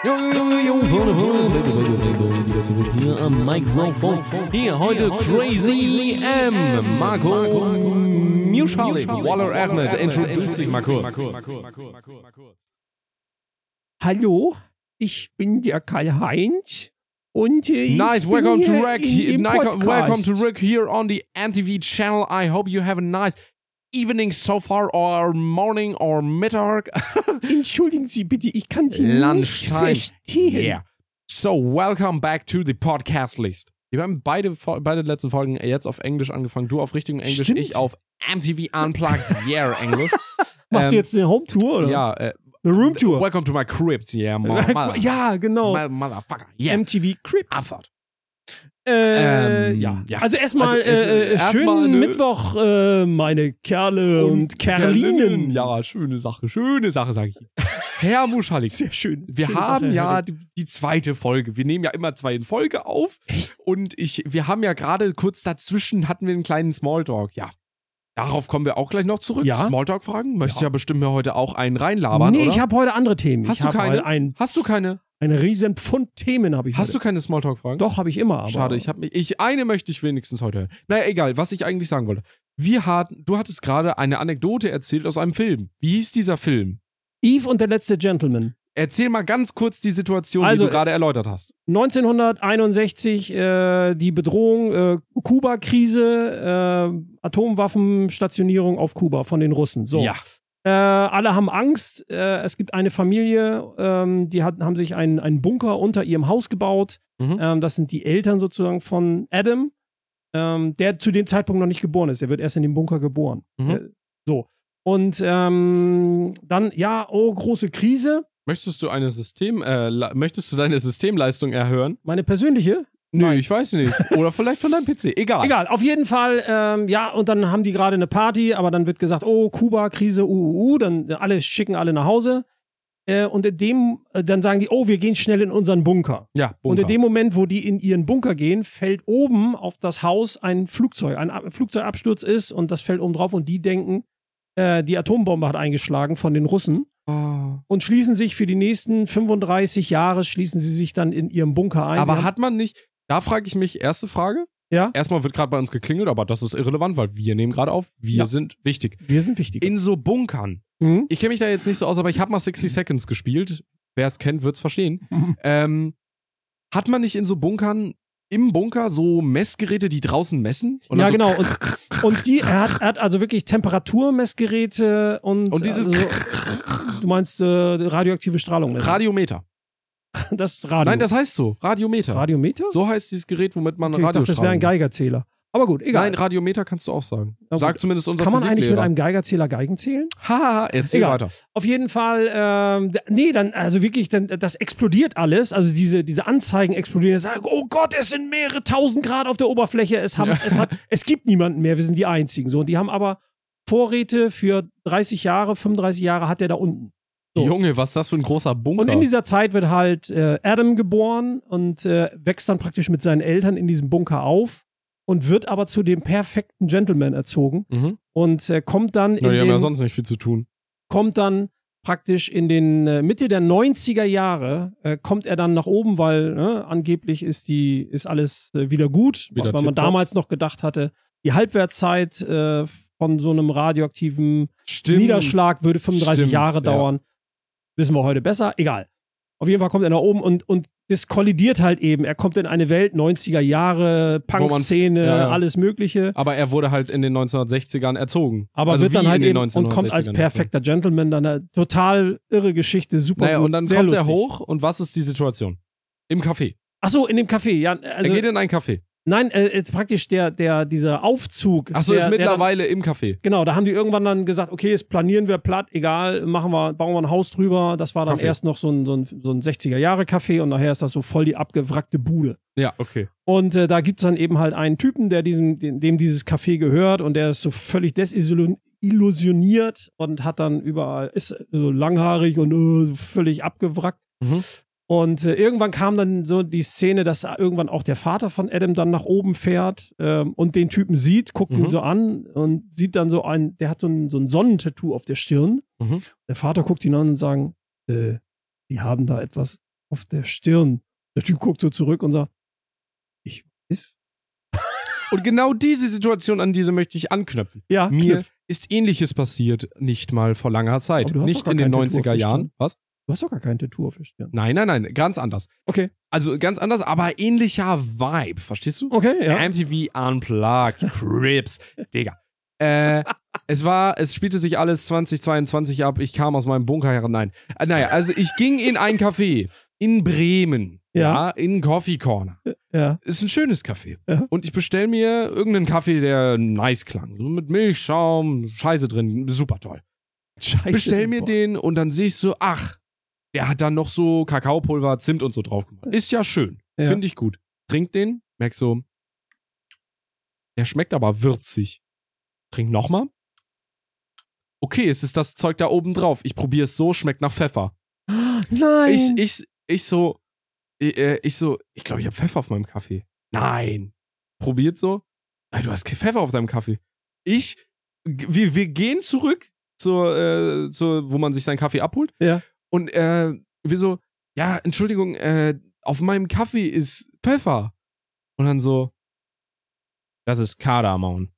Wieder zurück hier am Mikrofon. Hier heute Crazy M. Marco Muschalik, Waller Ahmed. Introduce dich mal kurz. Hallo, ich bin der Karl-Heinz und Nice, welcome to Rick. Welcome to Rick. Rick here on the MTV channel. I hope you have a nice evening so far, or morning, or Mittag. Entschuldigen Sie bitte, ich kann Sie nicht Lunchtime. verstehen. Yeah. So, welcome back to the podcast list. Wir haben beide letzten Folgen jetzt auf Englisch angefangen. Du auf richtigem Englisch, Stimmt. ich auf MTV Unplugged, yeah, Englisch. Machst du jetzt eine Home-Tour, oder? Ja, Eine Room-Tour? Welcome to my cribs, yeah, mother, Ja, genau. motherfucker, yeah. MTV Cribs. Abfahrt. Ja. Also erstmal schönen Mittwoch, meine Kerle und Kerlinen. Ja, schöne Sache, sag ich. Herr Muschalik. Sehr schön. Wir Schöne haben Sache, ja Herr. die zweite Folge. Wir nehmen ja immer 2 in Folge auf. Und wir haben ja gerade kurz dazwischen hatten wir einen kleinen Smalltalk. Ja. Darauf kommen wir auch gleich noch zurück. Ja. Smalltalk-Fragen? Möchtest ja bestimmt mir heute auch einen reinlabern, Nee, oder? ich habe heute andere Themen. Hast ich du hab keine? heute Hast du keine? Eine riesen Pfund Themen habe ich Hast heute. du keine Smalltalk-Fragen? Doch, habe ich immer. Aber Schade, eine möchte ich wenigstens heute hören. Naja, egal, was ich eigentlich sagen wollte. Du hattest gerade eine Anekdote erzählt aus einem Film. Wie hieß dieser Film? Eve und der letzte Gentleman. Erzähl mal ganz kurz die Situation, Also, die du gerade erläutert hast. 1961 die Bedrohung, Kuba-Krise, Atomwaffenstationierung auf Kuba von den Russen. So. Ja. Alle haben Angst. Es gibt eine Familie, die haben sich einen Bunker unter ihrem Haus gebaut. Mhm. Das sind die Eltern sozusagen von Adam, der zu dem Zeitpunkt noch nicht geboren ist. Er wird erst in dem Bunker geboren. Mhm. So. Und dann, große Krise. Möchtest du deine Systemleistung erhöhen? Meine persönliche. Nö, Nein. ich weiß nicht. Oder vielleicht von deinem PC. Egal. Egal, auf jeden Fall, und dann haben die gerade eine Party, aber dann wird gesagt, oh, Kuba-Krise, dann schicken alle nach Hause. Und dann sagen die, oh, wir gehen schnell in unseren Bunker. Ja, Bunker. Und in dem Moment, wo die in ihren Bunker gehen, fällt oben auf das Haus ein Flugzeugabsturz ist und das fällt oben drauf und die denken, die Atombombe hat eingeschlagen von den Russen. Oh. Und schließen sich für die nächsten 35 Jahre, schließen sie sich dann in ihrem Bunker ein. Aber hat man nicht, da frage ich mich, erste Frage. Ja? Erstmal wird gerade bei uns geklingelt, aber das ist irrelevant, weil wir nehmen gerade auf, wir sind wichtig. Wir sind wichtig. In so Bunkern. Mhm. Ich kenne mich da jetzt nicht so aus, aber ich habe mal 60 Seconds gespielt. Wer es kennt, wird es verstehen. Hat man nicht in so Bunkern, im Bunker so Messgeräte, die draußen messen? Und Ja, dann so genau. Und er hat also wirklich Temperaturmessgeräte und dieses du meinst radioaktive Strahlung. messen. Radiometer. Das Radio. Nein, das heißt so. Radiometer. Radiometer? So heißt dieses Gerät, womit man Okay, ich dachte, das wäre ein Radiostrahlung. Geigerzähler. Aber gut, egal. Nein, Radiometer kannst du auch sagen. Na gut. Sagt zumindest unser Kann man eigentlich mit Physiklehrer. einem Geigerzähler Geigen zählen? Haha, erzähl Egal. weiter. Auf jeden Fall, das explodiert alles. Also diese Anzeigen explodieren. Sagen, oh Gott, es sind mehrere tausend Grad auf der Oberfläche. Es gibt niemanden mehr. Wir sind die Einzigen. So, und die haben aber Vorräte für 30 Jahre, 35 Jahre hat der da unten. So. Junge, was ist das für ein großer Bunker? Und in dieser Zeit wird halt Adam geboren und wächst dann praktisch mit seinen Eltern in diesem Bunker auf und wird aber zu dem perfekten Gentleman erzogen und kommt dann die haben ja sonst nicht viel zu tun. praktisch in den Mitte der 90er Jahre kommt er dann nach oben, weil angeblich ist alles wieder gut, Wieder weil man tipptopp. damals noch gedacht hatte, die Halbwertszeit von so einem radioaktiven Stimmt. Niederschlag würde 35 Stimmt, Jahre ja. dauern. Wissen wir heute besser. Egal. Auf jeden Fall kommt er nach oben und das kollidiert halt eben. Er kommt in eine Welt, 90er Jahre, Punk-Szene, ja. alles Mögliche. Aber er wurde halt in den 1960ern erzogen. Aber also wird dann wie halt in den eben und kommt als 1960ern perfekter Gentleman. Dann eine total irre Geschichte, super Naja, gut, und dann sehr kommt lustig. er hoch und was ist die Situation? Im Café. Ach so, in dem Café, ja. Er Also, geht in ein Café. nein, ist praktisch dieser Aufzug. Achso, der, ist der mittlerweile im Café. Genau, da haben die irgendwann dann gesagt, okay, jetzt planieren wir platt, egal, bauen wir ein Haus drüber. Das war dann Kaffee. erst noch so ein 60er-Jahre-Café und nachher ist das so voll die abgewrackte Bude. Ja, okay. Und da gibt es dann eben halt einen Typen, dem dieses Café gehört und der ist so völlig desillusioniert und hat dann ist so langhaarig und so völlig abgewrackt. Mhm. Und irgendwann kam dann so die Szene, dass irgendwann auch der Vater von Adam dann nach oben fährt und den Typen sieht, guckt ihn so an und sieht dann der hat so ein Sonnentattoo auf der Stirn. Mhm. Der Vater guckt ihn an und sagt, die haben da etwas auf der Stirn. Der Typ guckt so zurück und sagt, ich weiß. Und genau diese Situation, an diese möchte ich anknüpfen. Ja, Mir ist Ähnliches passiert, nicht mal vor langer Zeit. Aber du hast Nicht doch gar in den kein Tattoo auf 90er der Jahren. Stirn. Was? Du hast doch gar kein Tattoo auf der Stirn. Nein, ganz anders. Okay. Also ganz anders, aber ähnlicher Vibe, verstehst du? Okay, ja. MTV Unplugged, Crips, Digga. Es spielte sich alles 2022 ab, ich kam aus meinem Bunker heran, nein. Naja, also ich ging in ein Café in Bremen, Ja. in Coffee Corner. Ja. Ist ein schönes Café. Ja. Und ich bestell mir irgendeinen Kaffee, der nice klang. So mit Milchschaum, Scheiße drin, super toll. Scheiße. Bestell mir boah. den und dann sehe ich so, ach, der hat dann noch so Kakaopulver, Zimt und so drauf gemacht. Ist ja schön. Ja. Finde ich gut. Trink den, merk so, der schmeckt aber würzig. Trink nochmal. Okay, es ist das Zeug da oben drauf. Ich probiere es so, schmeckt nach Pfeffer. Nein. Ich glaube, ich habe Pfeffer auf meinem Kaffee. Nein. Probiert so. Ey, du hast Pfeffer auf deinem Kaffee. Wir gehen zurück wo man sich seinen Kaffee abholt. Ja. Und wir so, ja, Entschuldigung, auf meinem Kaffee ist Pfeffer. Und dann so, das ist Kardamom.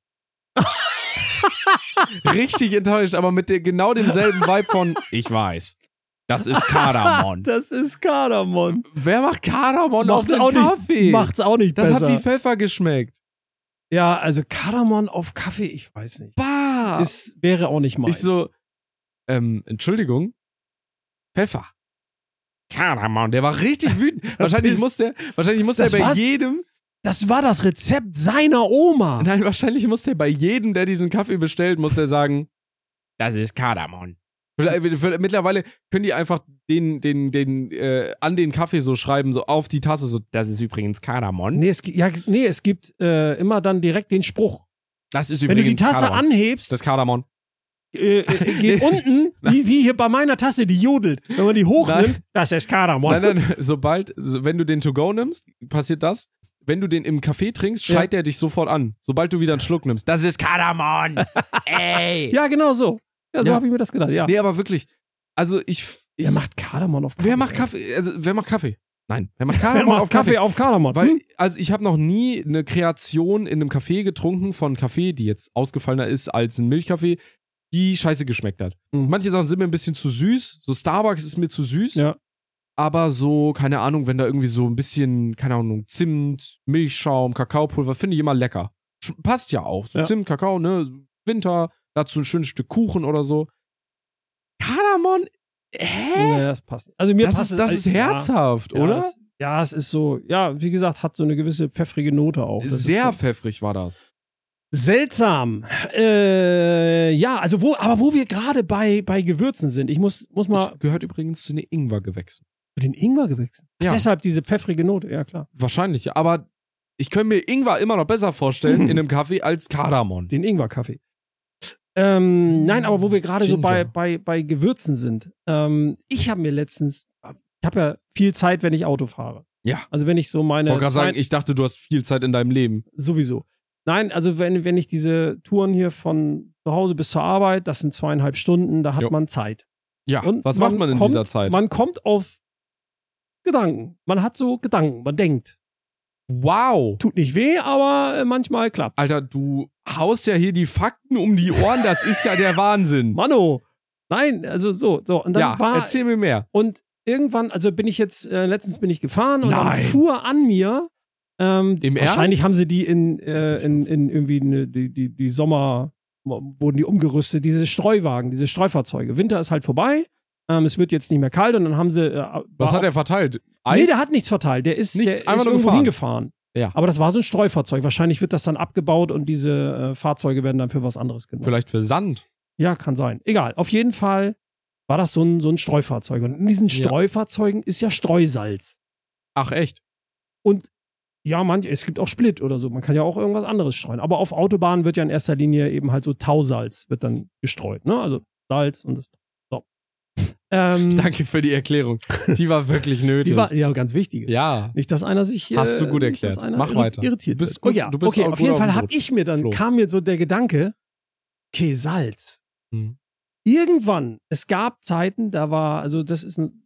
Richtig enttäuscht, aber mit genau demselben Vibe von, ich weiß, das ist Kardamom. Das ist Kardamom. Wer macht Kardamom auf Macht's den auch Kaffee? nicht, macht's auch nicht Das besser. hat wie Pfeffer geschmeckt. Ja, also Kardamom auf Kaffee, ich weiß nicht. Bah! Wäre auch nicht meins. Ich so, Entschuldigung, Pfeffer. Kardamom, der war richtig wütend. Wahrscheinlich muss der Das bei war's? jedem, Das war das Rezept seiner Oma. nein, wahrscheinlich muss der bei jedem, der diesen Kaffee bestellt, muss der sagen, das ist Kardamom. Mittlerweile können die einfach an den Kaffee so schreiben, so auf die Tasse, so, das ist übrigens Kardamom. Nee, es gibt immer dann direkt den Spruch. Das ist Wenn du übrigens die Tasse Kardamom. anhebst, Das ist Kardamom. geht unten, wie hier bei meiner Tasse, die jodelt. Wenn man die hochnimmt, das ist Kardamom. Nein, wenn du den To-Go nimmst, passiert das. Wenn du den im Kaffee trinkst, schreit der dich sofort an. Sobald du wieder einen Schluck nimmst. Das ist Kardamom! Ey! Ja, genau so. Ja, so Ja. habe ich mir das gedacht, ja. Nee, aber wirklich. Also Wer macht Kardamom auf Kaffee? Wer macht Kaffee? Also, wer macht Kaffee? Nein. Wer macht Wer Kardamom macht auf Kaffee? auf Kardamom? Weil, also ich habe noch nie eine Kreation in einem Café getrunken von Kaffee, die jetzt ausgefallener ist als ein Milchkaffee, die scheiße geschmeckt hat. Mhm. Manche Sachen sind mir ein bisschen zu süß. So Starbucks ist mir zu süß. Ja. Aber so, keine Ahnung, wenn da irgendwie so ein bisschen, keine Ahnung, Zimt, Milchschaum, Kakaopulver, finde ich immer lecker. Passt ja auch. So Ja. Zimt, Kakao, ne? Winter, dazu ein schönes Stück Kuchen oder so. Kardamom, Nee, das passt. Also mir passt das ist herzhaft, ja, oder? Es ist so, ja, wie gesagt, hat so eine gewisse pfeffrige Note auch. Das Sehr ist so pfeffrig war das. seltsam. Ja, also wo wir gerade bei Gewürzen sind. Ich muss mal Gehört übrigens zu den Ingwergewächsen. den Ingwer gewechselt. Ja. Deshalb diese pfeffrige Note, ja klar. Wahrscheinlich, ja. Aber ich könnte mir Ingwer immer noch besser vorstellen in einem Kaffee als Kardamom. Den Ingwer-Kaffee. Nein, aber wo wir gerade so Ginger. bei Gewürzen sind. Ich habe mir letztens, ich habe ja viel Zeit, wenn ich Auto fahre. Ja. Also wenn ich so Ich meine wollte gerade sagen, Zeit- ich dachte, du hast viel Zeit in deinem Leben. sowieso. Nein, also wenn ich diese Touren hier von zu Hause bis zur Arbeit, das sind 2,5 Stunden, da hat Jo. man Zeit. Ja, Und was macht man in kommt, dieser Zeit? Man kommt auf Gedanken. Man hat so Gedanken, man denkt. Wow. Tut nicht weh, aber manchmal klappt's. Alter, du haust ja hier die Fakten um die Ohren, das ist ja der Wahnsinn. Mano. Nein, also so. Und dann Ja, erzähl mir mehr. und irgendwann, also bin ich jetzt, letztens bin ich gefahren und dann Nein. fuhr an mir, wahrscheinlich Ernst? haben sie die in irgendwie die Sommer, wurden die umgerüstet, diese Streuwagen, diese Streufahrzeuge. Winter ist halt vorbei, es wird jetzt nicht mehr kalt und dann haben sie. Was hat er verteilt? Eis? Nee, der hat nichts verteilt, der ist Nichts, einfach nur irgendwo gefahren. hingefahren. Ja. Aber das war so ein Streufahrzeug. Wahrscheinlich wird das dann abgebaut und diese Fahrzeuge werden dann für was anderes genutzt. Vielleicht für Sand. Ja, kann sein. Egal. Auf jeden Fall war das so ein Streufahrzeug. Und in diesen Ja. Streufahrzeugen ist ja Streusalz. Ach, echt? Und ja, es gibt auch Split oder so. Man kann ja auch irgendwas anderes streuen. Aber auf Autobahnen wird ja in erster Linie eben halt so Tausalz wird dann gestreut. Ne? Also Salz und das. So. Danke für die Erklärung. Die war wirklich nötig. Die war ja ganz wichtig. ja. Nicht, dass einer sich Hast du gut nicht, dass erklärt. einer Mach weiter. irritiert Du bist wird. gut, Oh ja, du bist okay, auch auf gut jeden auf Fall dem habe Boot. ich mir dann, Flo. kam mir so der Gedanke, okay, Salz. Hm. Irgendwann, es gab Zeiten, da war, also das ist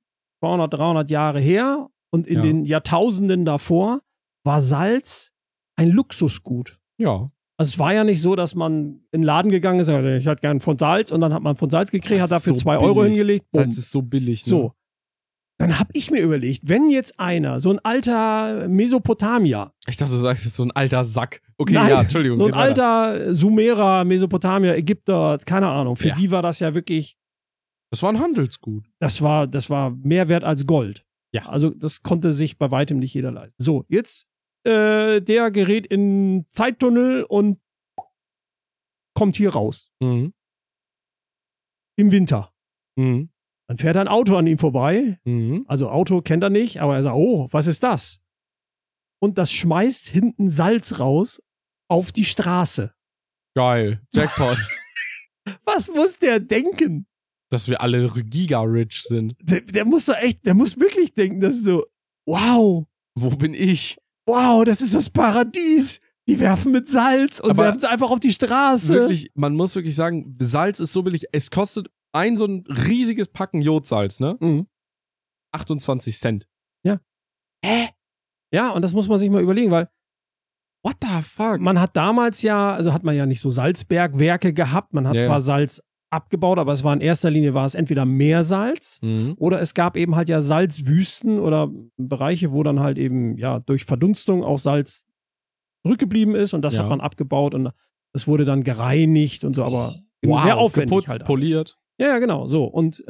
200, 300 Jahre her und in den Jahrtausenden davor war Salz ein Luxusgut. Ja. Also es war ja nicht so, dass man in den Laden gegangen ist, ich hätte gern von Salz und dann hat man von Salz gekriegt, hat dafür so 2 Euro billig. hingelegt. Bumm. Salz ist so billig. Ne? So. Dann habe ich mir überlegt, wenn jetzt einer, so ein alter Mesopotamier. Ich dachte, du sagst jetzt so ein alter Sack. Okay, Nein, ja, Entschuldigung. so ein alter Sumerer, Mesopotamier, Ägypter, keine Ahnung. Für Ja. die war das ja wirklich, Das war ein Handelsgut. das war mehr wert als Gold. Ja. Also das konnte sich bei weitem nicht jeder leisten. So, jetzt der gerät in Zeittunnel und kommt hier raus. Mhm. Im Winter. Mhm. Dann fährt ein Auto an ihm vorbei. Mhm. Also Auto kennt er nicht, aber er sagt, oh, was ist das? Und das schmeißt hinten Salz raus auf die Straße. Geil. Jackpot. Was muss der denken? Dass wir alle giga-rich sind. Der muss da echt, der muss wirklich denken, dass so, wow, Wo bin ich? wow, das ist das Paradies. Die werfen mit Salz und Aber werfen es einfach auf die Straße. Wirklich, man muss wirklich sagen, Salz ist so billig. Es kostet so ein riesiges Packen Jodsalz, ne? Mhm. 28 Cent. Ja, und das muss man sich mal überlegen, weil What the fuck? man hat damals ja, also hat man ja nicht so Salzbergwerke gehabt. Man hat Ja, zwar ja. Salz abgebaut, aber es war in erster Linie war es entweder Meersalz Mhm. oder es gab eben halt ja Salzwüsten oder Bereiche, wo dann halt eben ja durch Verdunstung auch Salz zurückgeblieben ist und das Ja. hat man abgebaut und es wurde dann gereinigt und so, aber eben sehr aufwendig geputzt, halt. poliert. Ja, genau, so. Und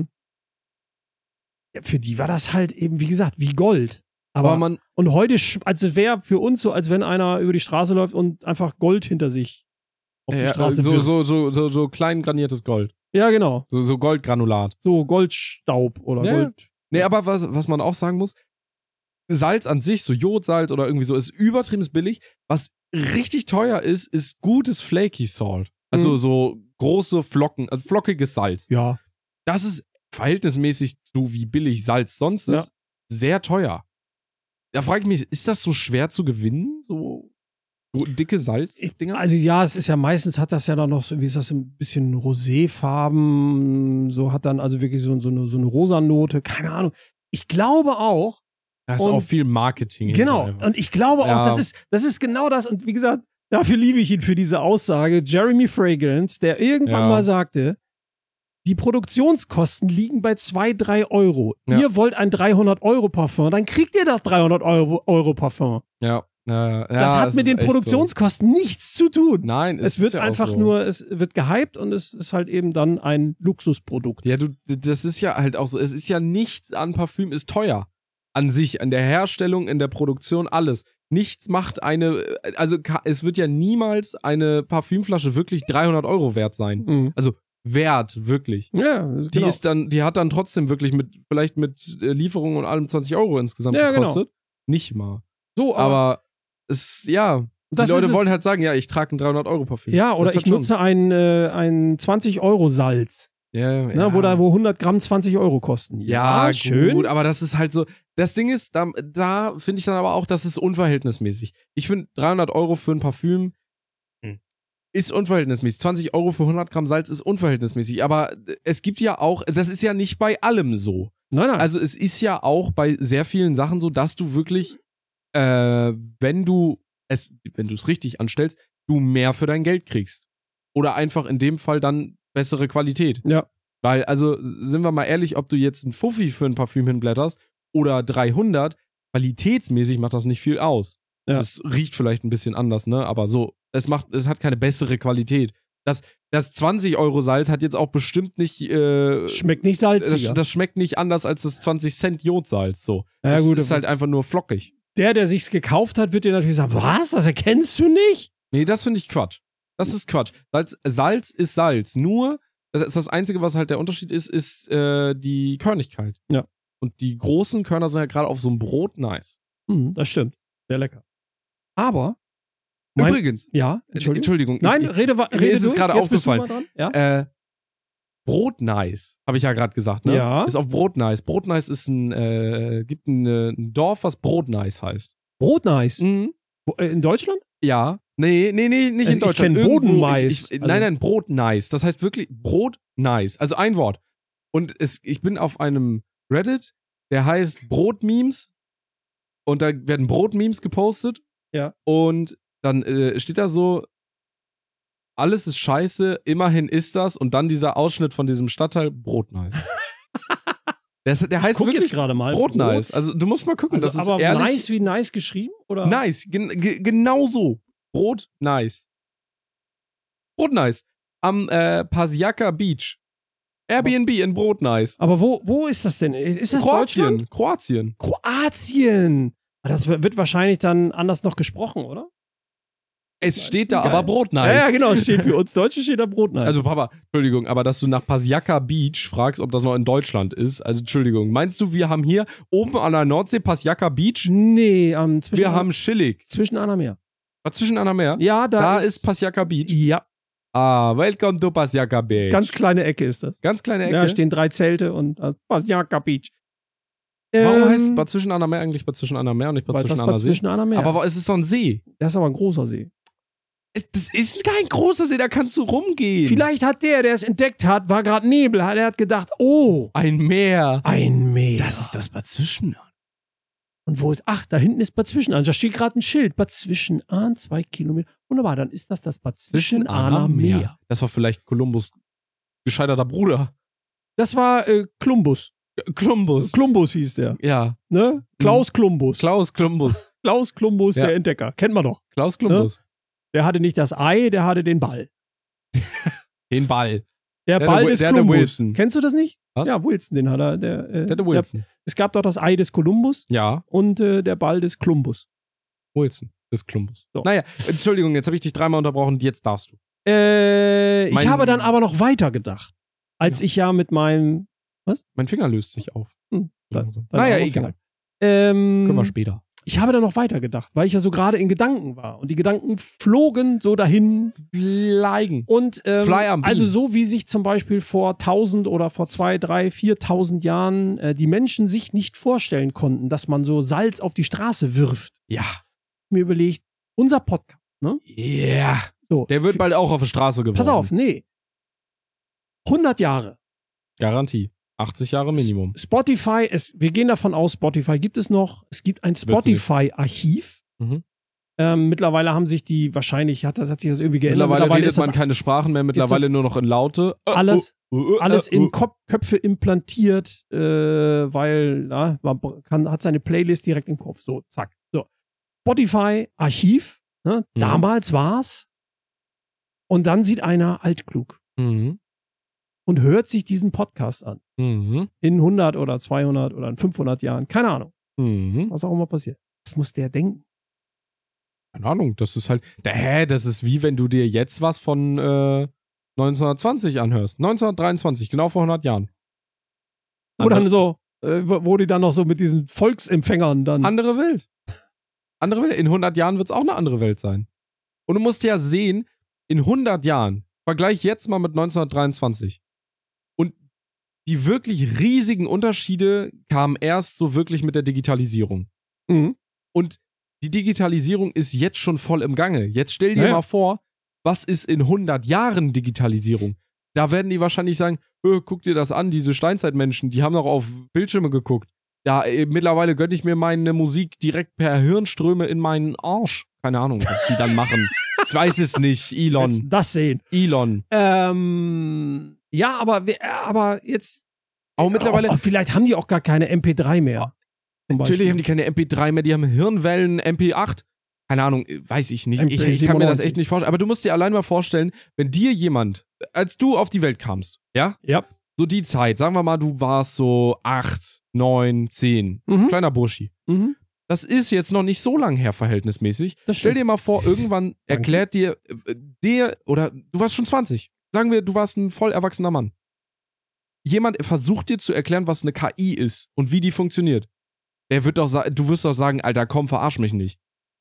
ja, für die war das halt eben, wie gesagt, wie Gold. Aber man, Und heute, also es wäre für uns so, als wenn einer über die Straße läuft und einfach Gold hinter sich auf die Straße wirft. so klein graniertes Gold. Ja, genau. So Goldgranulat. So Goldstaub oder Ja. Gold. Nee, aber was man auch sagen muss, Salz an sich, so Jodsalz oder irgendwie so, ist übertrieben billig. Was richtig teuer ist gutes Flaky Salt. Also Mhm. so große Flocken, also flockiges Salz. Ja. Das ist verhältnismäßig zu wie billig Salz sonst ist, sehr teuer. Da frage ich mich, ist das so schwer zu gewinnen? So dicke Salzdinger? Also ja, es ist ja meistens hat das ja dann noch so, wie ist das, ein bisschen Roséfarben, so hat dann also wirklich so eine rosa Note, keine Ahnung. Ich glaube auch, Da ist und- auch viel Marketing. genau, hinter. und ich glaube auch, Ja. das ist genau das und wie gesagt, dafür liebe ich ihn für diese Aussage, Jeremy Fragrance, der irgendwann Ja. mal sagte, die Produktionskosten liegen bei 2, 3 Euro. Ja. Ihr wollt ein 300 € Parfum, dann kriegt ihr das 300 Euro Parfum. Ja. Das hat es mit ist den echt Produktionskosten nichts zu tun. So. Nein, Es wird ist ja auch einfach so. nur, es wird gehypt und es ist halt eben dann ein Luxusprodukt. Ja, das ist ja halt auch so. Es ist ja nichts an Parfüm ist teuer. An sich, an der Herstellung, in der Produktion, alles. Nichts macht es wird ja niemals eine Parfümflasche wirklich 300 € wert sein. Mhm. Also wert, wirklich. Ja, genau. Die hat dann trotzdem wirklich vielleicht mit Lieferung und allem 20 € insgesamt Ja, genau. gekostet. Nicht mal. so, Aber die das Leute ist es. wollen halt sagen, ja, ich trage ein 300 € Parfüm. Ja, oder Das ich hat schon- nutze ein 20 € Salz, Ja, ne, wo 100 Gramm 20 € kosten. Ja, schön. gut, aber das ist halt so. Das Ding ist, da finde ich dann aber auch, das ist unverhältnismäßig. Ich finde 300 € für ein Parfüm ist unverhältnismäßig. 20 € für 100 Gramm Salz ist unverhältnismäßig. Aber es gibt ja auch, das ist ja nicht bei allem so. Nein. Also es ist ja auch bei sehr vielen Sachen so, dass du wirklich, wenn du es richtig anstellst, du mehr für dein Geld kriegst. Oder einfach in dem Fall dann bessere Qualität. Ja. Weil, also, sind wir mal ehrlich, ob du jetzt ein Fuffi für ein Parfüm hinblätterst oder 300, qualitätsmäßig macht das nicht viel aus. Ja. Das riecht vielleicht ein bisschen anders, ne? Aber so, es hat keine bessere Qualität. Das 20 € Salz hat jetzt auch bestimmt nicht, Schmeckt nicht salziger. das schmeckt nicht anders als das 20 Cent Jodsalz, so. Ja, das gut, ist halt einfach nur flockig. der sich's gekauft hat, wird dir natürlich sagen, was, das erkennst du nicht? Nee, das finde ich Quatsch. Das ist Quatsch. Salz ist Salz. Nur, das ist das Einzige, was halt der Unterschied ist die Körnigkeit. Ja. Und die großen Körner sind ja gerade auf so einem Brot nice. Das stimmt. Sehr lecker. Aber, Übrigens, ja, Entschuldigung. Nein, ich, rede mir ist es du. gerade Jetzt bist du aufgefallen. mal dran. Ja? Brot nice, habe ich ja gerade gesagt, ne? Ja. Ist auf Brot nice. Brot nice ist gibt ein Dorf, was Brot nice heißt. Brotnice. Mhm. In Deutschland? Ja. Nee, nicht Also in ich Deutschland. kenn Irgendwo- Bodenmais. Also- Nein, Brot nice. Das heißt wirklich Brot nice. Also ein Wort. Und ich bin auf einem Reddit, der heißt Brotmemes und da werden Brotmemes gepostet. Ja. Und dann steht da so, alles ist scheiße, immerhin ist das und dann dieser Ausschnitt von diesem Stadtteil Brotnice. Der heißt Guck wirklich jetzt gerade mal. Brotnice. Also du musst mal gucken, Also, das ist aber ehrlich. nice wie nice geschrieben? Oder? Nice, genau so. Brot nice. Brot nice. Am Pasiaka Beach. Airbnb in Brot nice. Aber wo ist das denn? Ist das Deutschland? Kroatien. Kroatien! Das wird wahrscheinlich dann anders noch gesprochen, oder? Es steht da Geil. aber Brot nice. Ja, genau, es steht für uns Deutsche steht da Brot nice. Also Papa, Entschuldigung, aber dass du nach Pasiaka Beach fragst, ob das noch in Deutschland ist, also Entschuldigung, meinst du, wir haben hier oben an der Nordsee Pasiaka Beach? Nee, Wir haben Schillig. zwischen Anna Meer. Zwischen Anna Meer? Ja, Da ist Pasiaka Beach. Ja, Ah, welcome to Pasiaka Beach. ganz kleine Ecke ist das. Ganz kleine Ecke. Ja, stehen 3 Zelte und Pasiaka Beach. Warum heißt Bad Zwischen Anna Meer eigentlich Bad Zwischen Anna Meer und nicht Bad weil Zwischen das Anna Bad See? zwischen Anna Meer Aber ist. es ist so ein See. Das ist aber ein großer See. Das ist kein großer See, da kannst du rumgehen. Vielleicht hat der es entdeckt hat, war gerade Nebel, er hat gedacht, oh, Ein Meer. ein Meer. Das ist das Bad Zwischen. Und wo ist, ach, da hinten ist Bad Zwischenahn. Da steht gerade ein Schild. Bad Zwischenahn, 2 Kilometer. Wunderbar, dann ist das Bad Zwischenahner Meer. Das war vielleicht Kolumbus gescheiterter Bruder. Das war Klumbus. Klumbus. Klumbus hieß der. Ja. Ne? Klaus Klumbus. Klaus Klumbus. Klaus Klumbus, Ja. der Entdecker. Kennt man doch. Klaus Klumbus. Der hatte nicht das Ei, der hatte den Ball. Den Ball. Der Der Ball hatte- des der hatte Klumbus. Wilson. Kennst du das nicht? Was? Ja, Wilson, den hat er. Der hatte Wilson. Es gab doch das Ei des Kolumbus Ja, und der Ball des Klumbus. Wilson. Des Klumbus. So. Naja, Entschuldigung, jetzt habe ich dich dreimal unterbrochen, jetzt darfst du. Ich Mein- habe dann aber noch weiter gedacht. Als Ja. ich ja mit meinem. Mein Finger löst sich auf. Dann- Langsam. dann Naja, auch egal. Können Können wir später. Ich habe da noch weiter gedacht, weil ich ja so gerade in Gedanken war. Und die Gedanken flogen so dahin. Fliegen. Und Fly am Beam. also so wie sich zum Beispiel vor 1000 oder vor 2, 3, 4.000 Jahren die Menschen sich nicht vorstellen konnten, dass man so Salz auf die Straße wirft. Ja. Mir überlegt, unser Podcast, ne? Ja. So, Der wird bald auch auf die Straße geworfen. pass auf, nee. 100 Jahre. Garantie. 80 Jahre Minimum. Spotify, wir gehen davon aus, Spotify gibt es noch. Es gibt ein Wird's nicht. Spotify-Archiv. Mhm. Mittlerweile haben sich die, wahrscheinlich hat sich das irgendwie geändert. Mittlerweile redet ist man das keine Sprachen mehr, mittlerweile das nur noch in Laute. alles in Kopf. Köpfe implantiert, weil man hat seine Playlist direkt im Kopf. So, zack. So. Spotify-Archiv, ne? Mhm. Damals war's. Und dann sieht einer altklug Mhm. und hört sich diesen Podcast an. Mhm. In 100 oder 200 oder in 500 Jahren. Keine Ahnung. Mhm. Was auch immer passiert. Was muss der denken? Keine Ahnung, das ist halt. Das ist wie wenn du dir jetzt was von 1920 anhörst. 1923, genau vor 100 Jahren. Wo dann so, wo die dann noch so mit diesen Volksempfängern dann. Andere Welt. Andere Welt. In 100 Jahren wird es auch eine andere Welt sein. Und du musst ja sehen, in 100 Jahren, vergleich jetzt mal mit 1923. Und die wirklich riesigen Unterschiede kamen erst so wirklich mit der Digitalisierung. Mhm. Und die Digitalisierung ist jetzt schon voll im Gange. Jetzt stell dir Ja. mal vor, was ist in 100 Jahren Digitalisierung? Da werden die wahrscheinlich sagen, guck dir das an, diese Steinzeitmenschen, die haben doch auf Bildschirme geguckt. Ja, mittlerweile gönne ich mir meine Musik direkt per Hirnströme in meinen Arsch. Keine Ahnung, was die dann machen. Ich weiß es nicht, Willst du Elon. das sehen? Elon. Ja, aber jetzt. Aber mittlerweile, Vielleicht haben die auch gar keine MP3 mehr. Zum natürlich Beispiel. haben die keine MP3 mehr, die haben Hirnwellen, MP8. Keine Ahnung, weiß ich nicht. Ich kann mir das echt nicht vorstellen. Aber du musst dir allein mal vorstellen, wenn dir jemand, als du auf die Welt kamst, ja? Ja. So die Zeit, sagen wir mal, du warst so 8, 9, 10, Mhm. kleiner Burschi. Mhm. Das ist jetzt noch nicht so lang her, verhältnismäßig. Das Stell stimmt. dir mal vor, irgendwann erklärt dir, oder du warst schon 20. Sagen wir, du warst ein voll erwachsener Mann. Jemand versucht dir zu erklären, was eine KI ist und wie die funktioniert. Du wirst doch sagen, Alter, komm, verarsch mich nicht.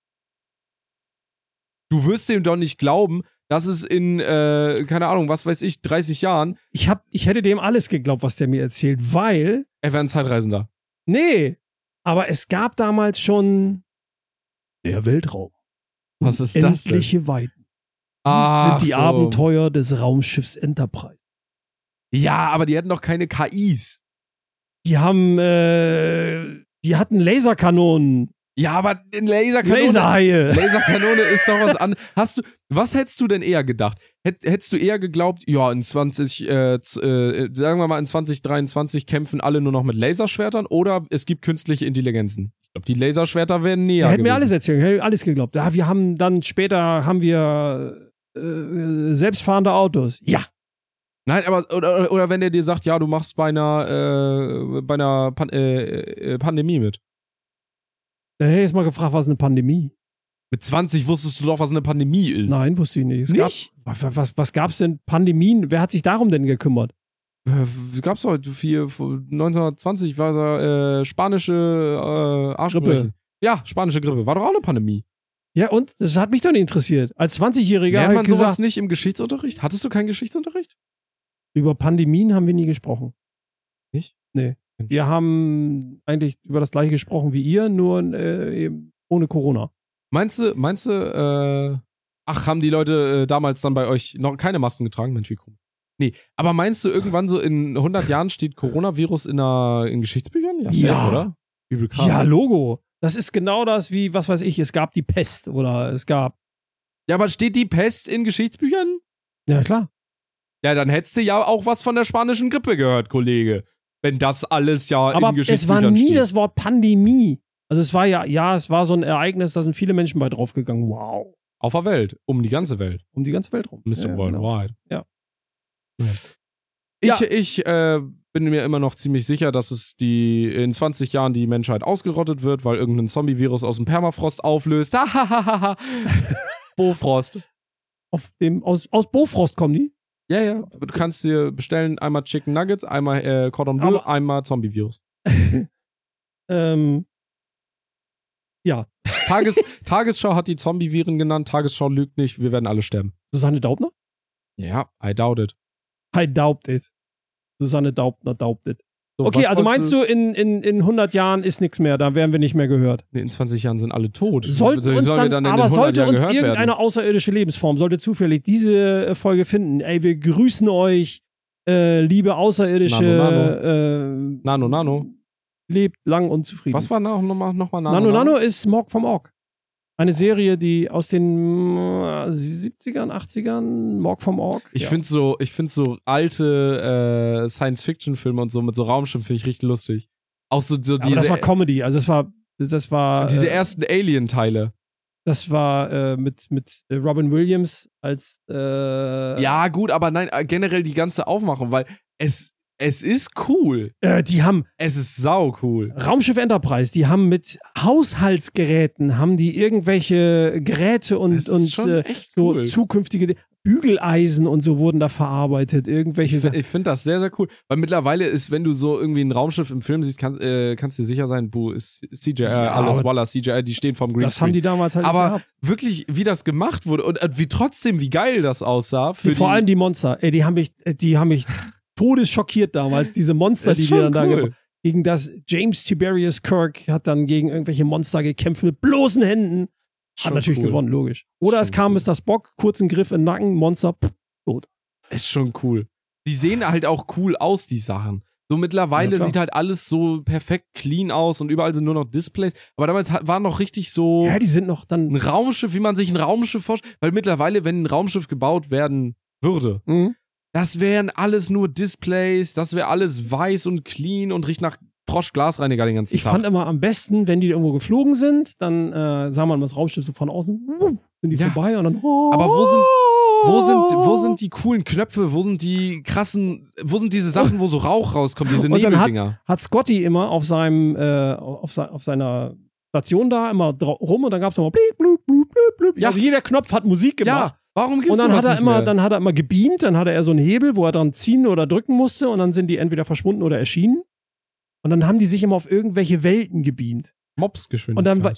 Du wirst dem doch nicht glauben, dass es in, keine Ahnung, was weiß ich, 30 Jahren, Ich hätte dem alles geglaubt, was der mir erzählt, weil. er wäre ein Zeitreisender. Nee. Aber es gab damals schon der Weltraum. Was ist das denn? Endliche Weiten. Ach Sind die so. Abenteuer des Raumschiffs Enterprise. Ja, aber die hätten doch keine KIs. Die hatten Laserkanonen. Ja, aber in Laserkanone ist doch was anderes. Was hättest du denn eher gedacht? Hättest du eher geglaubt, ja, in 2023 kämpfen alle nur noch mit Laserschwertern oder es gibt künstliche Intelligenzen? Ich glaube, die Laserschwerter werden näher. Da hätten mir alles erzählt, hätte alles geglaubt. Ja, später haben wir selbstfahrende Autos. Ja. Nein, aber oder wenn der dir sagt, ja, du machst bei einer Pandemie mit. Dann hätte ich jetzt mal gefragt, was ist eine Pandemie? Mit 20 wusstest du doch, was eine Pandemie ist. Nein, wusste ich nicht. Was gab's denn? Pandemien? Wer hat sich darum denn gekümmert? Gab's heute 1920 war da spanische Arschgrippe. Ja, spanische Grippe. War doch auch eine Pandemie. Ja, und? Das hat mich doch nicht interessiert. Als 20-Jähriger Lernt man gesagt, sowas nicht im Geschichtsunterricht? Hattest du keinen Geschichtsunterricht? Über Pandemien haben wir nie gesprochen. Nicht? Nee. Wir haben eigentlich über das gleiche gesprochen wie ihr, nur eben ohne Corona. Meinst du, haben die Leute damals dann bei euch noch keine Masken getragen? Mensch, wie komisch. Nee, aber meinst du, irgendwann so in 100 Jahren steht Coronavirus in Geschichtsbüchern? Ja. Oder? Übel krass. Ja, Logo. Das ist genau das wie, was weiß ich, es gab die Pest oder es gab. Ja, aber steht die Pest in Geschichtsbüchern? Ja, klar. Ja, dann hättest du ja auch was von der spanischen Grippe gehört, Kollege. Wenn das alles ja aber in Geschichtsbüchern steht. Aber es war nie das Wort Pandemie. Also es war es war so ein Ereignis, da sind viele Menschen bei draufgegangen. Wow. Auf der Welt. Um die ganze Welt. Um die ganze Welt rum. Mr. Worldwide. Genau. Ja. Ich bin mir immer noch ziemlich sicher, dass es in 20 Jahren die Menschheit ausgerottet wird, weil irgendein Zombie-Virus aus dem Permafrost auflöst. Bofrost. Aus Bofrost kommen die? Ja. Du kannst dir bestellen, einmal Chicken Nuggets, einmal Cordon Bleu, einmal Zombie-Virus. Ja. Tagesschau hat die Zombie-Viren genannt. Tagesschau lügt nicht, wir werden alle sterben. Susanne Daubner? Ja, I doubt it. I doubt it. Susanne Daubner doubt it. So, okay, also meinst du, in 100 Jahren ist nichts mehr, da werden wir nicht mehr gehört? Nee, in 20 Jahren sind alle tot. Sollte uns irgendeine außerirdische Lebensform, sollte zufällig diese Folge finden, ey, wir grüßen euch, liebe außerirdische Nano. Lebt lang und zufrieden. Was war nochmal Nano? Nano ist Morg vom Ork. Eine Serie, die aus den 70ern, 80ern, Morg vom Ork. Ich finde so alte Science-Fiction-Filme und so mit so Raumschiffen finde ich richtig lustig. Auch so diese. Aber das war Comedy, also das war. Und diese ersten Alien-Teile. Das war mit Robin Williams als. Ja, gut, aber nein, generell die ganze Aufmachung, weil es ist cool. Es ist sau cool. Raumschiff Enterprise, die haben mit Haushaltsgeräten, haben die irgendwelche Geräte und echt so cool. Zukünftige Bügeleisen und so wurden da verarbeitet. Irgendwelche Ich finde das sehr, sehr cool. Weil mittlerweile ist, wenn du so irgendwie ein Raumschiff im Film siehst, kannst dir sicher sein, ist CGI, alles Waller, CGI, die stehen vorm Greenscreen. Das haben die damals halt aber gehabt. Wirklich, wie das gemacht wurde und wie geil das aussah. Vor allem die Monster, ey, die haben mich todesschockiert damals, diese Monster, die dann da gegen das James Tiberius Kirk hat dann gegen irgendwelche Monster gekämpft mit bloßen Händen. Hat natürlich gewonnen, logisch. Oder es kam Mr. Spock, kurzen Griff in den Nacken, Monster, tot. Ist schon cool. Die sehen halt auch cool aus, die Sachen. So mittlerweile sieht halt alles so perfekt clean aus und überall sind nur noch Displays. Aber damals war noch richtig so. Ja, die sind noch dann. Ein Raumschiff, wie man sich ein Raumschiff vorstellt. Weil mittlerweile, wenn ein Raumschiff gebaut werden würde, das wären alles nur Displays, das wäre alles weiß und clean und riecht nach Froschglasreiniger den ganzen Tag. Ich fand immer am besten, wenn die irgendwo geflogen sind, dann sah man das Raumschiff so von außen, sind die vorbei und dann. Aber wo sind die coolen Knöpfe, wo sind die krassen, wo sind diese Sachen, wo so Rauch rauskommt, diese Nebeldinger? Hat Scotty immer auf seiner Station da immer rum und dann gab es immer blip, blub, blub, blub. Ja. Also jeder Knopf hat Musik gemacht. Ja. Warum gibt's und dann das nicht mehr? Dann hat er immer gebeamt, dann hatte er so einen Hebel, wo er dann ziehen oder drücken musste und dann sind die entweder verschwunden oder erschienen. Und dann haben die sich immer auf irgendwelche Welten gebeamt. Mopsgeschwindigkeit. Und dann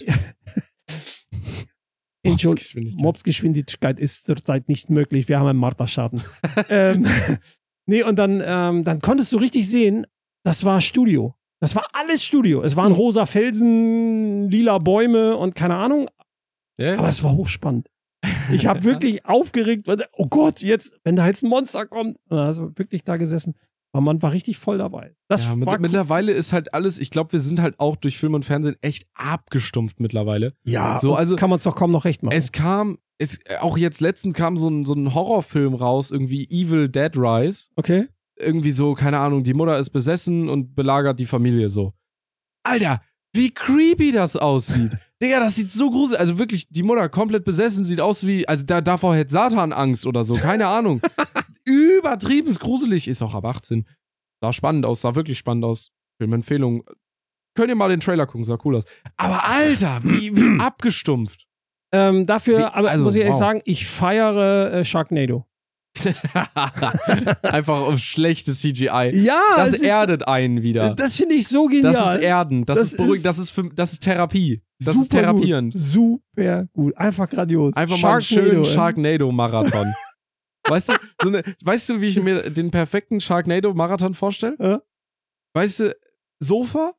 Mopsgeschwindigkeit ist zurzeit nicht möglich. Wir haben einen Marterschaden. Nee, und dann konntest du richtig sehen, das war Studio. Das war alles Studio. Es waren rosa Felsen, lila Bäume und keine Ahnung. Ja. Aber es war hochspannend. Ich habe wirklich aufgeregt, oh Gott, jetzt, wenn da jetzt ein Monster kommt. Also wirklich da gesessen. Aber man war richtig voll dabei. Das Ja, war mittlerweile ist halt alles, ich glaube, wir sind halt auch durch Film und Fernsehen echt abgestumpft mittlerweile. Ja, so, also kann man es doch kaum noch recht machen. Auch jetzt letztens kam so ein Horrorfilm raus, irgendwie Evil Dead Rise. Okay. Irgendwie so, keine Ahnung, die Mutter ist besessen und belagert die Familie so. Alter, wie creepy das aussieht. Digga, das sieht so gruselig. Also wirklich, die Mutter komplett besessen, sieht aus wie, also davor hätte Satan Angst oder so, keine Ahnung. Übertrieben gruselig, ist auch ab 18. Sah spannend aus, sah wirklich spannend aus. Filmempfehlung. Könnt ihr mal den Trailer gucken, sah cool aus. Aber Alter, wie abgestumpft. Dafür, aber also, muss ich ehrlich wow. sagen, ich feiere Sharknado. Einfach auf schlechtes CGI. Ja, Das erdet einen wieder. Das finde ich so genial. Das ist Erden, das ist beruhigend, das ist Therapie. Das ist therapierend. Gut. Super gut. Einfach grandios. Einfach mal einen schönen Sharknado-Marathon. Weißt du, wie ich mir den perfekten Sharknado-Marathon vorstelle? Weißt du, Sofa,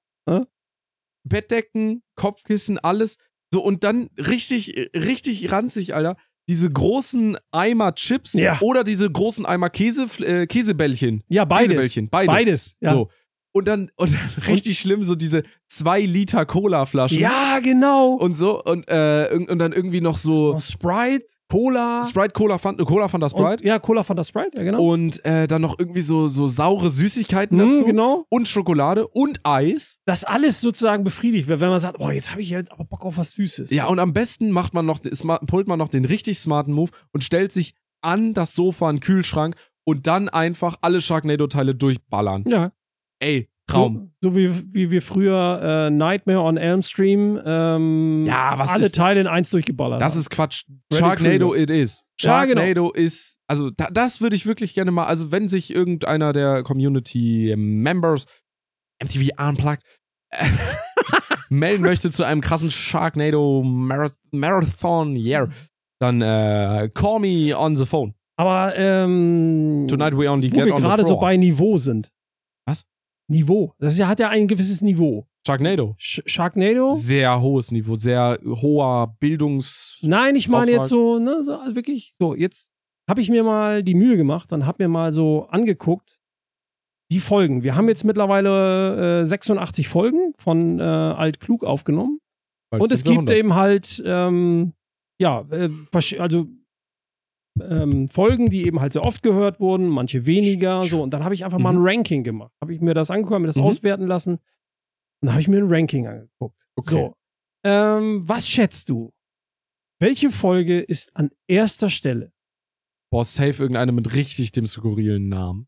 Bettdecken, Kopfkissen, alles. So, und dann richtig ranzig, Alter. Diese großen Eimer Chips oder diese großen Eimer Käsebällchen. Ja, beides. Käsebällchen, beides. Ja. So. Und dann richtig schlimm, so diese 2 Liter Cola-Flaschen. Ja, genau. Und so, und dann irgendwie noch so Sprite, Cola. Sprite, Cola, Fanta Sprite. Cola, Fanta Sprite, ja, genau. Und dann noch irgendwie so saure Süßigkeiten dazu. Genau. Und Schokolade und Eis. Das alles sozusagen befriedigt wird, wenn man sagt, oh, jetzt habe ich halt aber Bock auf was Süßes. Ja, und am besten pullt man noch den richtig smarten Move und stellt sich an das Sofa einen Kühlschrank und dann einfach alle Sharknado-Teile durchballern. Ja. Ey, Traum. So wie wir früher Nightmare on Elm Street alle Teile in 1 durchgeballert Das haben. ist Quatsch. Sharknado it is. Sharknado ist, also das würde ich wirklich gerne mal, also wenn sich irgendeiner der Community-Members MTV Unplugged melden möchte zu einem krassen Sharknado Marathon, dann call me on the phone. Aber Tonight we only wo get wir on the gerade so floor. bei Niveau sind. Was? Niveau. Das hat ja ein gewisses Niveau. Sharknado. Sharknado? Sehr hohes Niveau, sehr hoher Nein, ich meine Auftrag. jetzt so, ne, so also wirklich, so, jetzt habe ich mir mal die Mühe gemacht und habe mir mal so angeguckt, die Folgen. Wir haben jetzt mittlerweile 86 Folgen von Alt-Klug aufgenommen. Bald Und es sind wir gibt 100. eben halt, Folgen, die eben halt sehr oft gehört wurden, manche weniger, so. Und dann habe ich einfach mal ein Ranking gemacht. Habe ich mir das angeguckt, mir das auswerten lassen. Und dann habe ich mir ein Ranking angeguckt. Okay. So. Was schätzt du? Welche Folge ist an erster Stelle? Boah, safe irgendeine mit richtig dem skurrilen Namen.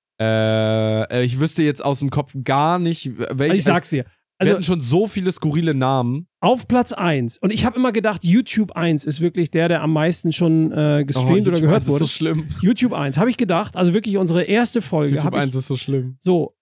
Ich wüsste jetzt aus dem Kopf gar nicht, welche. Ich sag's dir. Wir Also hatten schon so viele skurrile Namen. auf Platz 1. Und ich habe immer gedacht, YouTube 1 ist wirklich der am meisten schon gestreamt oder gehört wurde. Das ist so schlimm. YouTube 1, habe ich gedacht. Also wirklich unsere erste Folge. YouTube hab ich, 1 ist so schlimm. So.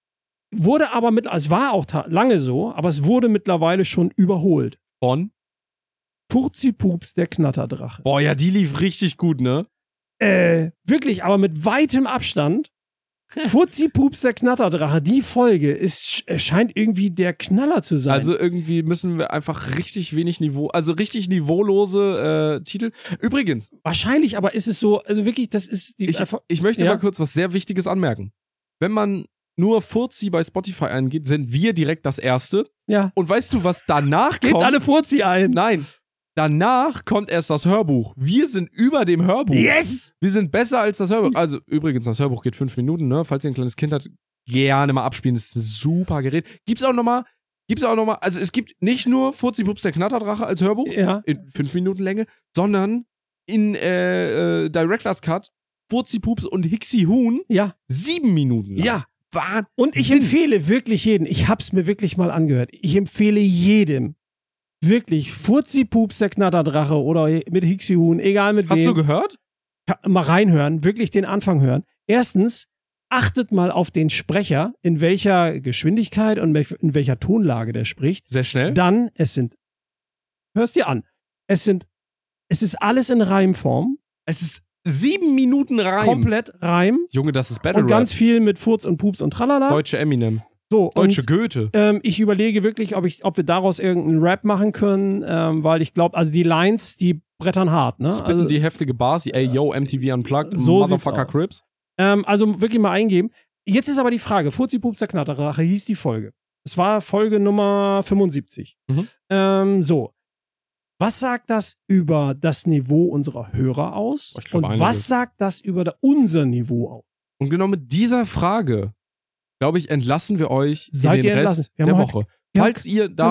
Wurde aber es war auch lange so, aber es wurde mittlerweile schon überholt. Von? Furzi-Pups, der Knatterdrache. Boah, ja, die lief richtig gut, ne? Wirklich, aber mit weitem Abstand. Furzi-Pups, der Knatterdrache. Die Folge scheint irgendwie der Knaller zu sein. Also irgendwie müssen wir einfach richtig wenig richtig niveaulose Titel. Übrigens. Wahrscheinlich, aber ist es so, also wirklich, das ist die. Ich möchte mal kurz was sehr Wichtiges anmerken. Wenn man nur Furzi bei Spotify eingeht, sind wir direkt das Erste. Ja. Und weißt du, was danach kommt? Gebt alle Furzi ein. Nein. Danach kommt erst das Hörbuch. Wir sind über dem Hörbuch. Yes! Wir sind besser als das Hörbuch. Also übrigens, das Hörbuch geht 5 Minuten, ne? Falls ihr ein kleines Kind habt, gerne mal abspielen. Das ist ein super Gerät. Gibt's auch noch mal, also es gibt nicht nur Furzi-Pups, der Knatterdrache als Hörbuch in 5 Minuten Länge, sondern in Director's Cut Furzi-Pups und Hixi Huhn 7 Minuten lang. Ja. Wahnsinn. Und ich empfehle wirklich jedem, ich hab's mir wirklich mal angehört, ich empfehle jedem, wirklich, Furzi-Pups, der Knatterdrache oder mit Hixi-Huhn, egal mit wem. Hast du gehört? Mal reinhören, wirklich den Anfang hören. Erstens, achtet mal auf den Sprecher, in welcher Geschwindigkeit und in welcher Tonlage der spricht. Sehr schnell. Dann, hörst dir an, es ist alles in Reimform. Es ist 7 Minuten Reim. Komplett Reim. Junge, das ist Battle Und ganz viel mit Furz und Pups und Tralala. Deutsche Eminem. So, Deutsche und, Goethe. Ich überlege wirklich, ob wir daraus irgendeinen Rap machen können, weil ich glaube, also die Lines, die brettern hart, ne? Spitten Also, die heftige Bars, ey, yo, MTV Unplugged, so Motherfucker sieht's aus. Crips. Also wirklich mal eingeben. Jetzt ist aber die Frage, Furzi-Pupster Knatterrache hieß die Folge. Es war Folge Nummer 75. So. Was sagt das über das Niveau unserer Hörer aus? Ich glaub, und was sagt das über unser Niveau aus? Und genau mit dieser Frage, glaube ich, entlassen wir euch Seid in den ihr Rest entlassen? der Woche. Falls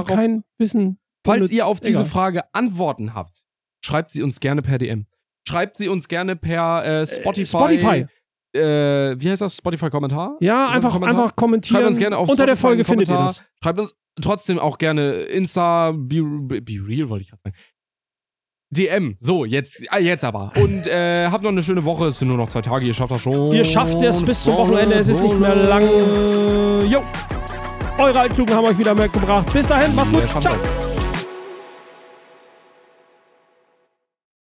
ihr auf diese Frage Antworten habt, schreibt sie uns gerne per DM. Schreibt sie uns gerne per Spotify. Wie heißt das? Spotify-Kommentar? Ja, einfach kommentieren. Schreibt uns gerne auf unter der Spotify Folge findet ihr das. Schreibt uns trotzdem auch gerne Insta, Be Real, wollte ich gerade sagen. DM. So, jetzt aber. Und habt noch eine schöne Woche. Es sind nur noch 2 Tage. Ihr schafft das schon. Ihr schafft es bis zum Wochenende. Es ist nicht mehr lang. Jo. Eure Altklugen haben euch wieder mitgebracht. Bis dahin, macht's gut. Ciao.